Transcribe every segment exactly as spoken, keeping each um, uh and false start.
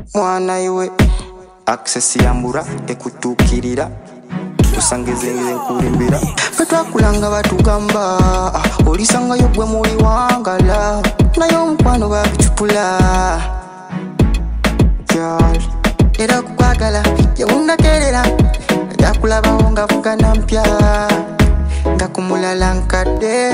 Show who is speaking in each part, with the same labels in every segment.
Speaker 1: mwana iwe access yambura ekutukirira usangeze nkulimbira fatwakulanga batugamba olisanga yogwe muri wangala nayo mukwano babichupula girl era kukwagala yewunda kerera yakulaba wonga vugana mpya ngakumulala nkade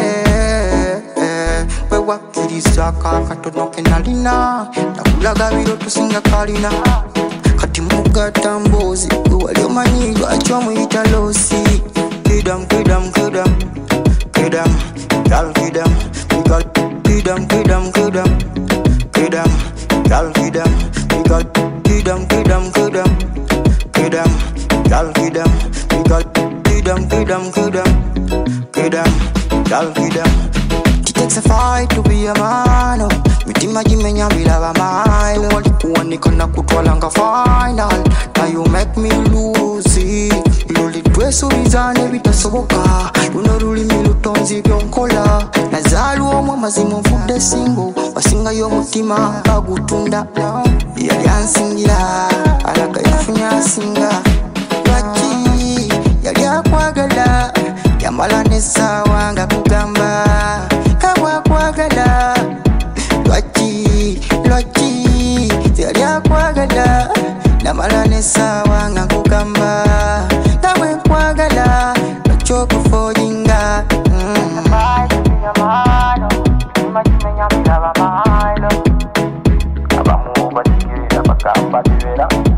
Speaker 1: wewa kirisa kakatono kenalina nakulaga biro tusinga kalina kati mugata mbozi wali omanyirwa kyomuyita losi kidam kidam kidam kidam gal kidam gal kidam kidam kidam kidam gal kidam gal kidam kidam kidam kidam gal kidam gal kidam kidam kidam kidam gal kidam. It takes a fight to be a man. Mitima jimenya bila mile. Walikuwa nikona kutwalanga final. Now you make me lose it. Loli twesu izane bitasoboka. Unaruli milutonzi byonkola. Nazalu omwe mazimo mfude singo. Wasinga yo mutima bagutunda. Yali ansingira alaka yafunya singa. Lwaki yali akwagala yamala nesawa nga kugamba kawa kwagala lwaki lwaki yali akwagala yamala nesawa nga kugamba kawe kwagala lwakyo kufoyinga abamu batigirira bakamba bibera